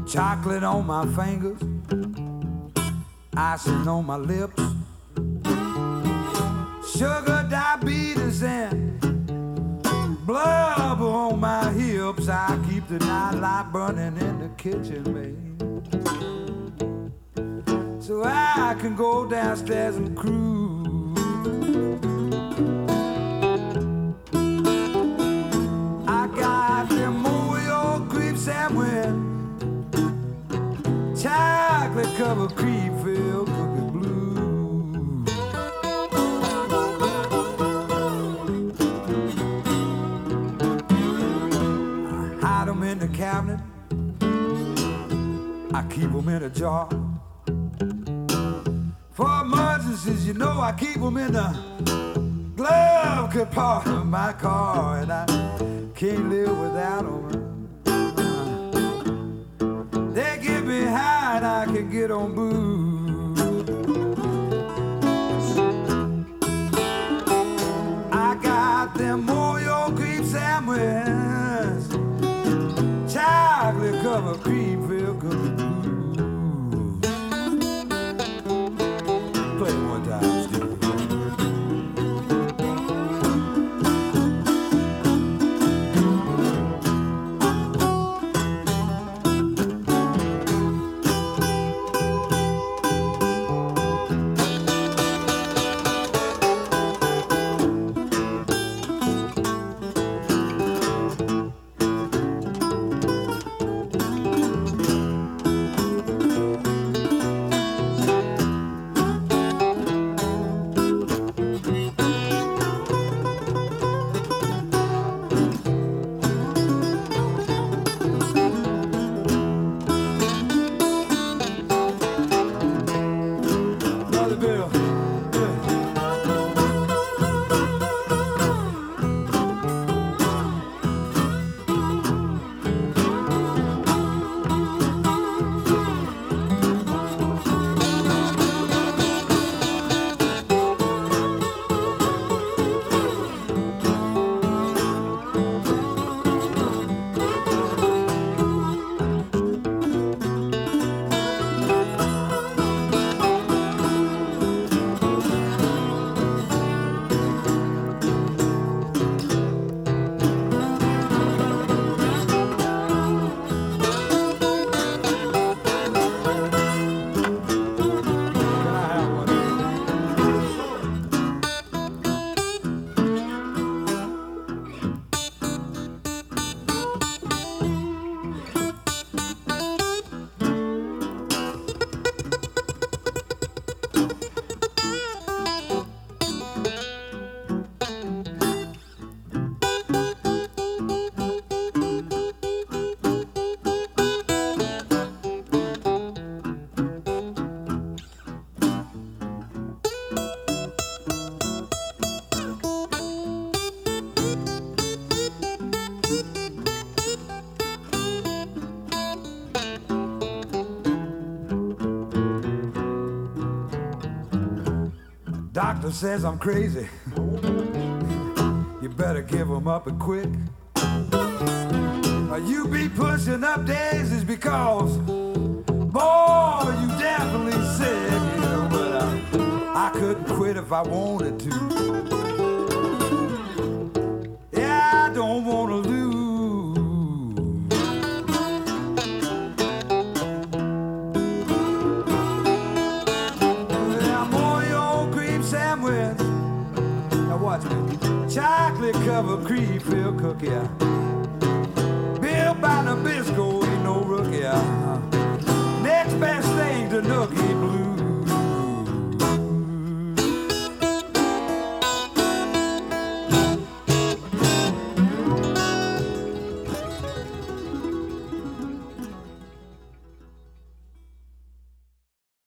chocolate on my fingers, icing on my lips, sugar, diabetes, and blubber on my hips. I keep the nightlight burning in the kitchen, babe, so I can go downstairs and cruise. I got them Oreo cream sandwich, chocolate covered cream filled cookie blue. I hide them in the cabinet, I keep them in a jar. For emergencies, you know, I keep them in the glove compartment of my car, and I can't live without them. They get me high and I can get on booze. I got them Oreo cream sandwiches, chocolate covered cream filled cookie blue. Play it one time, Steve. Doctor says I'm crazy. You better give them up and quick. You be pushing up daisies because, boy, you definitely sick, you know, but I couldn't quit if I wanted to. Yeah, I don't want to lose. Watch me. Chocolate covered cream filled cookie. Bill by Nabisco ain't no rookie. Next best thing to Nookie Blue.